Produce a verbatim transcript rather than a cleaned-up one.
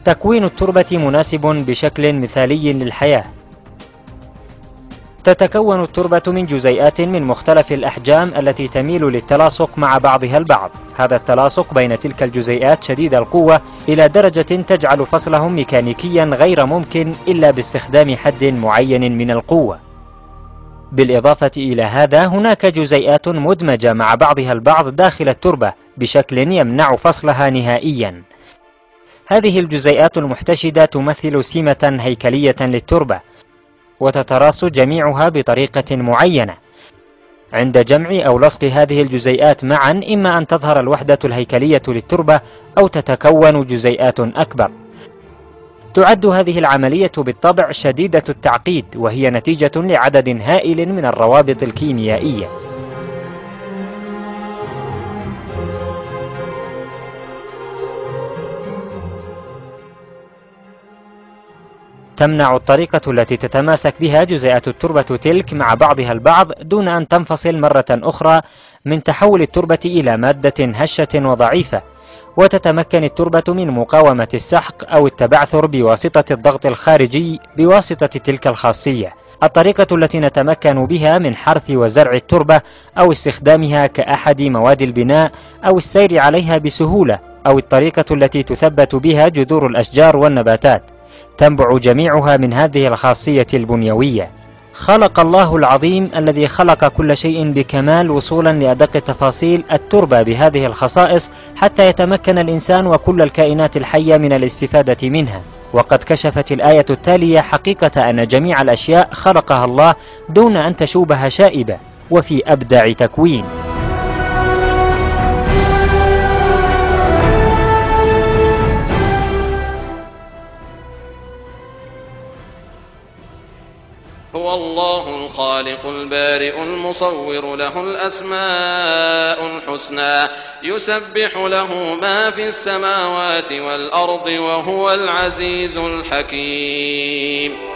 تكوين التربة مناسب بشكل مثالي للحياة. تتكون التربة من جزيئات من مختلف الأحجام التي تميل للتلاصق مع بعضها البعض. هذا التلاصق بين تلك الجزيئات شديد القوة إلى درجة تجعل فصلهم ميكانيكيا غير ممكن إلا باستخدام حد معين من القوة. بالإضافة إلى هذا، هناك جزيئات مدمجة مع بعضها البعض داخل التربة بشكل يمنع فصلها نهائيا. هذه الجزيئات المحتشدة تمثل سمة هيكلية للتربة، وتتراص جميعها بطريقة معينة. عند جمع أو لصق هذه الجزيئات معا، إما أن تظهر الوحدة الهيكلية للتربة أو تتكون جزيئات أكبر. تعد هذه العملية بالطبع شديدة التعقيد، وهي نتيجة لعدد هائل من الروابط الكيميائية. تمنع الطريقة التي تتماسك بها جزيئات التربة تلك مع بعضها البعض دون أن تنفصل مرة أخرى من تحول التربة إلى مادة هشة وضعيفة، وتتمكن التربة من مقاومة السحق أو التبعثر بواسطة الضغط الخارجي بواسطة تلك الخاصية. الطريقة التي نتمكن بها من حرث وزرع التربة أو استخدامها كأحد مواد البناء أو السير عليها بسهولة، أو الطريقة التي تثبت بها جذور الأشجار والنباتات، تنبع جميعها من هذه الخاصية البنيوية. خلق الله العظيم الذي خلق كل شيء بكمال وصولا لأدق تفاصيل التربة بهذه الخصائص حتى يتمكن الإنسان وكل الكائنات الحية من الاستفادة منها. وقد كشفت الآية التالية حقيقة أن جميع الأشياء خلقها الله دون أن تشوبها شائبة، وفي أبدع تكوين. هو الله الخالق البارئ المصور، له الأسماء الحسنى، يسبح له ما في السماوات والأرض، وهو العزيز الحكيم.